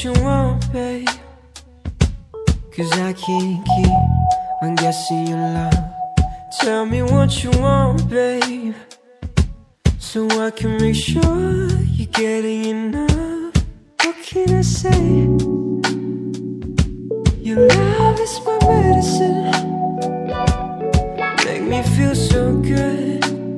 what you want, babe, 'cause I can't keep on guessing your love. Tell me what you want, babe, so I can make sure you're getting enough. What can I say? Your love is my medicine, make me feel so good,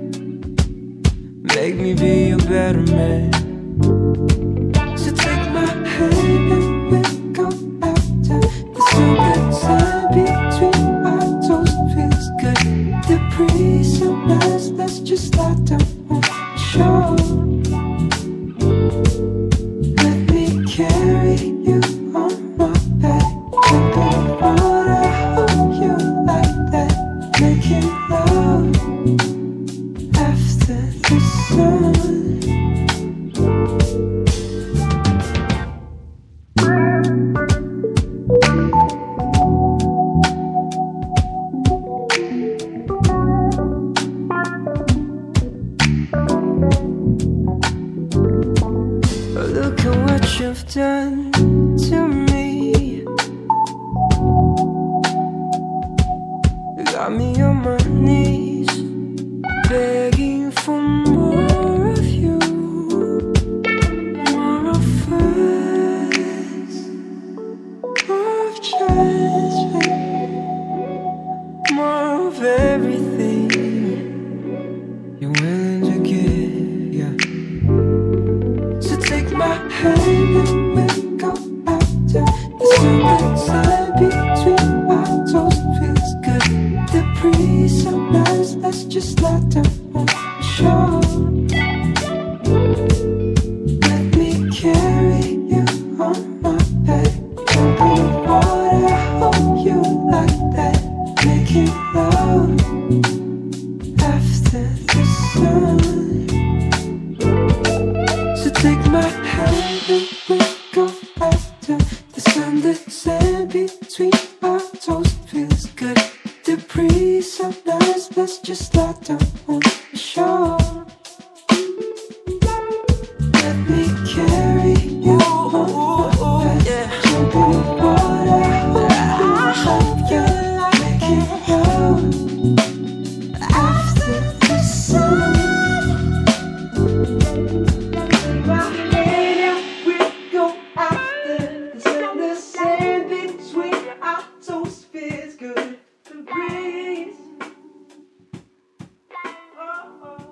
make me be a better man. So take my hand and we'll go out there. There's so good time between our toes, feels good. The breeze and us, let's just start the show. Let me carry you on my back, jumping water, hold you like that, making love after the sun. Look at what you've done to me. You got me on my knees.